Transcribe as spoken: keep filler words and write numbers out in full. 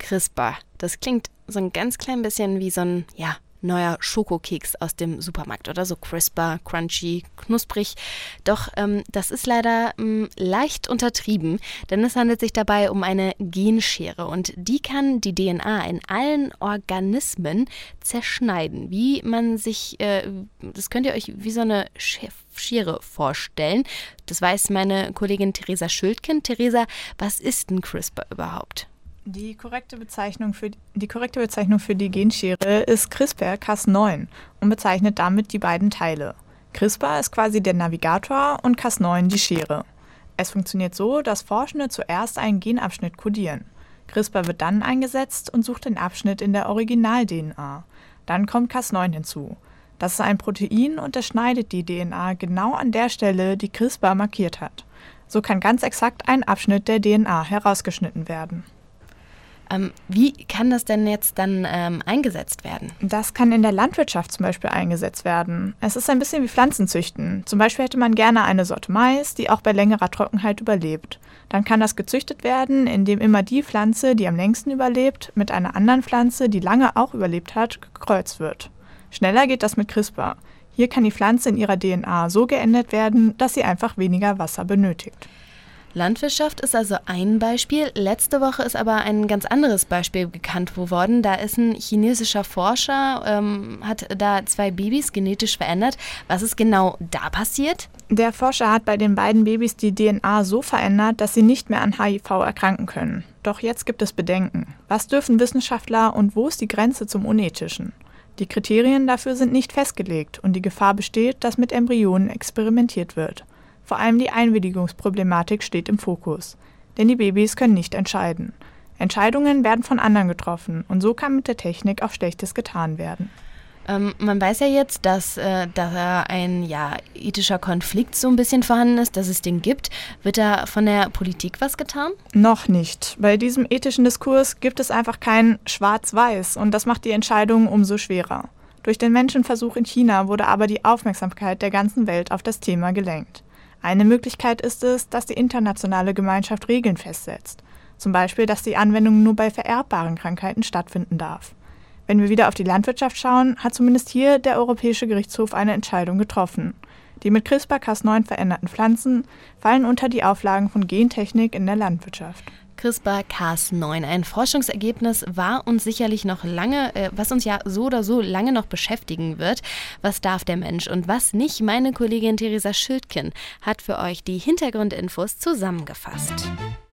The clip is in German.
CRISPR. Das klingt so ein ganz klein bisschen wie so ein, ja, neuer Schokokeks aus dem Supermarkt oder so CRISPR, crunchy, knusprig. Doch ähm, das ist leider ähm, leicht untertrieben, denn es handelt sich dabei um eine Genschere und die kann die D N A in allen Organismen zerschneiden. Wie man sich, äh, das könnt ihr euch wie so eine Schere vorstellen. Das weiß meine Kollegin Theresa Schildkind. Theresa, was ist denn CRISPR überhaupt? Die korrekte Bezeichnung für die korrekte Bezeichnung für die Genschere ist CRISPR Cas neun und bezeichnet damit die beiden Teile. CRISPR ist quasi der Navigator und Cas neun die Schere. Es funktioniert so, dass Forschende zuerst einen Genabschnitt kodieren. CRISPR wird dann eingesetzt und sucht den Abschnitt in der Original-D N A. Dann kommt Cas neun hinzu. Das ist ein Protein und es schneidet die D N A genau an der Stelle, die CRISPR markiert hat. So kann ganz exakt ein Abschnitt der D N A herausgeschnitten werden. Ähm, wie kann das denn jetzt dann ähm, eingesetzt werden? Das kann in der Landwirtschaft zum Beispiel eingesetzt werden. Es ist ein bisschen wie Pflanzenzüchten. Zum Beispiel hätte man gerne eine Sorte Mais, die auch bei längerer Trockenheit überlebt. Dann kann das gezüchtet werden, indem immer die Pflanze, die am längsten überlebt, mit einer anderen Pflanze, die lange auch überlebt hat, gekreuzt wird. Schneller geht das mit CRISPR. Hier kann die Pflanze in ihrer D N A so geändert werden, dass sie einfach weniger Wasser benötigt. Landwirtschaft ist also ein Beispiel. Letzte Woche ist aber ein ganz anderes Beispiel bekannt geworden. Da ist ein chinesischer Forscher, ähm, hat da zwei Babys genetisch verändert. Was ist genau da passiert? Der Forscher hat bei den beiden Babys die D N A so verändert, dass sie nicht mehr an H I V erkranken können. Doch jetzt gibt es Bedenken. Was dürfen Wissenschaftler und wo ist die Grenze zum Unethischen? Die Kriterien dafür sind nicht festgelegt und die Gefahr besteht, dass mit Embryonen experimentiert wird. Vor allem die Einwilligungsproblematik steht im Fokus, denn die Babys können nicht entscheiden. Entscheidungen werden von anderen getroffen und so kann mit der Technik auch Schlechtes getan werden. Ähm, man weiß ja jetzt, dass äh, da ein ja, ethischer Konflikt so ein bisschen vorhanden ist, dass es den gibt. Wird da von der Politik was getan? Noch nicht. Bei diesem ethischen Diskurs gibt es einfach kein Schwarz-Weiß und das macht die Entscheidung umso schwerer. Durch den Menschenversuch in China wurde aber die Aufmerksamkeit der ganzen Welt auf das Thema gelenkt. Eine Möglichkeit ist es, dass die internationale Gemeinschaft Regeln festsetzt. Zum Beispiel, dass die Anwendung nur bei vererbbaren Krankheiten stattfinden darf. Wenn wir wieder auf die Landwirtschaft schauen, hat zumindest hier der Europäische Gerichtshof eine Entscheidung getroffen. Die mit CRISPR Cas neun veränderten Pflanzen fallen unter die Auflagen von Gentechnik in der Landwirtschaft. CRISPR Cas neun, ein Forschungsergebnis war uns sicherlich noch lange, äh, was uns ja so oder so lange noch beschäftigen wird. Was darf der Mensch und was nicht? Meine Kollegin Theresa Schildkin hat für euch die Hintergrundinfos zusammengefasst.